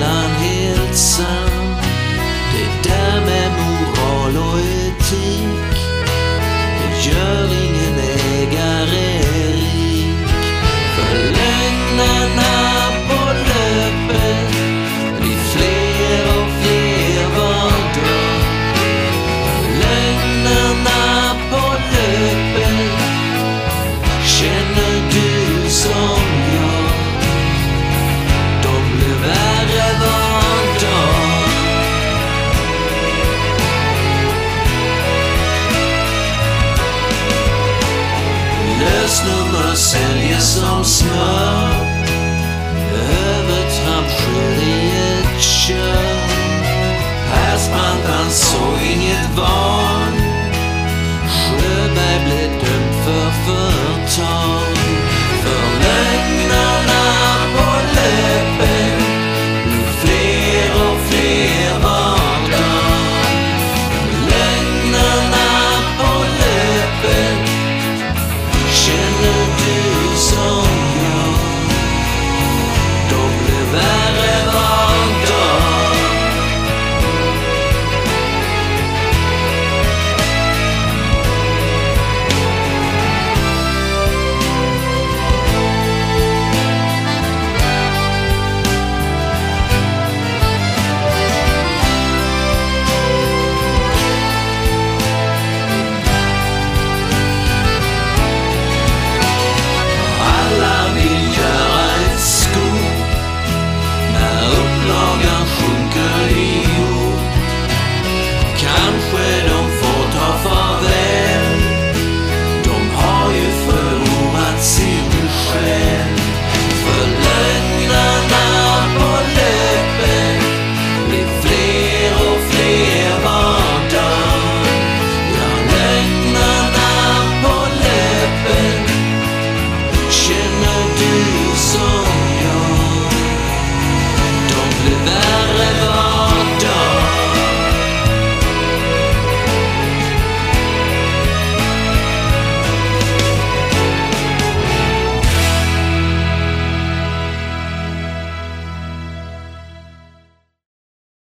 sällan helt sann. Det där med moral och etik, det gör ingen ägare rik. För lögnarna på löpet blir fler och fler var dag. Lögnarna på löpet känner du som jag. De blir värre var dag. Lösnummer säljer som smör.